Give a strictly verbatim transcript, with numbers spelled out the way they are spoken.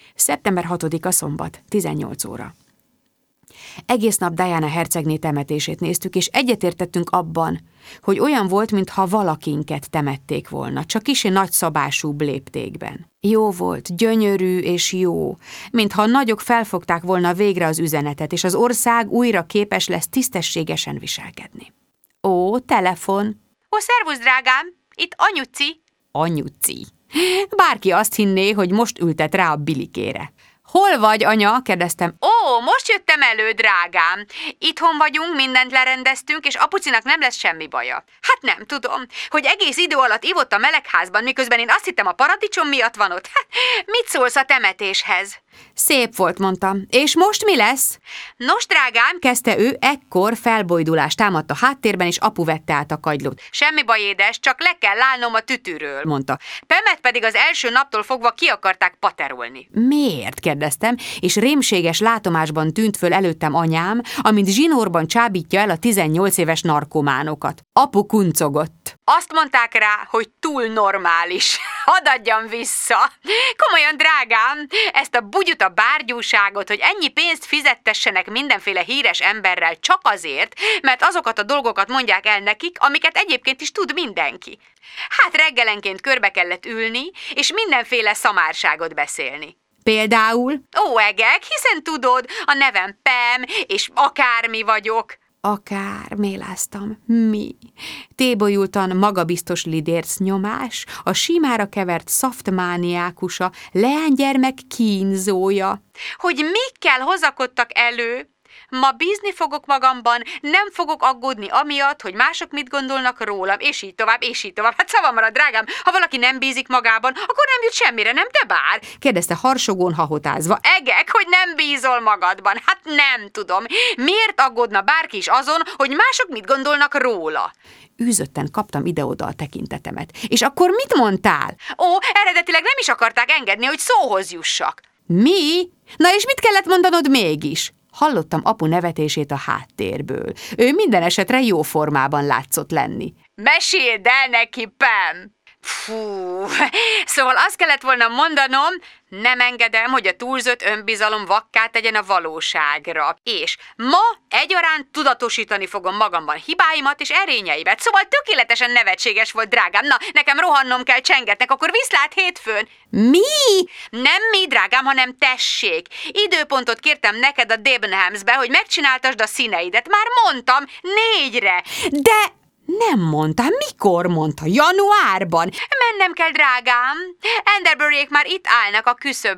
szeptember hatodika szombat, tizennyolc óra. Egész nap Diana hercegné temetését néztük, és egyetértettünk abban, hogy olyan volt, mintha valakinket temették volna, csak kissé nagyszabású léptékben. Jó volt, gyönyörű és jó, mintha a nagyok felfogták volna végre az üzenetet, és az ország újra képes lesz tisztességesen viselkedni. Ó, telefon! Ó, szervusz, drágám! Itt anyuci! Anyuci! Bárki azt hinné, hogy most ültet rá a bilikére. Hol vagy, anya? Kérdeztem. Ó, most jöttem elő, drágám. Itthon vagyunk, mindent lerendeztünk, és apucinak nem lesz semmi baja. Hát nem tudom, hogy egész idő alatt ivott a melegházban, miközben én azt hittem, a paradicsom miatt van ott. Hát, mit szólsz a temetéshez? Szép volt, mondtam. És most mi lesz? Nos, drágám, kezdte ő, ekkor felbojdulás támadt a háttérben, és apu vette át a kagylót. Semmi baj, édes, csak le kell állnom a tütűről, mondta. Pemet pedig az első naptól fogva ki akarták paterolni. Miért? kérdeztem, és rémséges látomásban tűnt föl előttem anyám, amint zsinórban csábítja el a tizennyolc éves narkománokat. Apu kuncogott. Azt mondták rá, hogy túl normális. Hadd adjam vissza. Komolyan, drágám, ezt a bugyuta bárgyúságot, hogy ennyi pénzt fizettessenek mindenféle híres emberrel csak azért, mert azokat a dolgokat mondják el nekik, amiket egyébként is tud mindenki. Hát reggelenként körbe kellett ülni, és mindenféle szamárságot beszélni. Például? Ó, egek, hiszen tudod, a nevem Pam, és akármi vagyok. Akár, méláztam. Mi? Tébolyultan magabiztos lidérc nyomás, a simára kevert szaftmániákusa, leánygyermek kínzója. Hogy mikkel hozakodtak elő? Ma bízni fogok magamban, nem fogok aggódni amiatt, hogy mások mit gondolnak rólam, és így tovább, és így tovább. Hát szavamra, drágám, ha valaki nem bízik magában, akkor nem jut semmire, nem te bár? Kérdezte harsogón, hahotázva. Egek, hogy nem bízol magadban. Hát nem tudom. Miért aggódna bárki is azon, hogy mások mit gondolnak róla? Űzötten kaptam ide-oda a tekintetemet. És akkor mit mondtál? Ó, eredetileg nem is akarták engedni, hogy szóhoz jussak. Mi? Na és mit kellett mondanod mégis? Hallottam apu nevetését a háttérből. Ő minden esetre jó formában látszott lenni. Meséld el neki, Pam! Fú, szóval azt kellett volna mondanom, nem engedem, hogy a túlzott önbizalom vakká tegyen a valóságra. És ma egyaránt tudatosítani fogom magamban hibáimat és erényeimet. Szóval tökéletesen nevetséges volt, drágám. Na, nekem rohannom kell, csengetnek, akkor viszlát hétfőn. Mi? Nem mi, drágám, hanem tessék. Időpontot kértem neked a Debenhamsbe, hogy megcsináltasd a színeidet. Már mondtam, négyre. De... nem mondta. Mikor mondta? Januárban? Mennem kell, drágám. Enderburyék már itt állnak a küszöbön.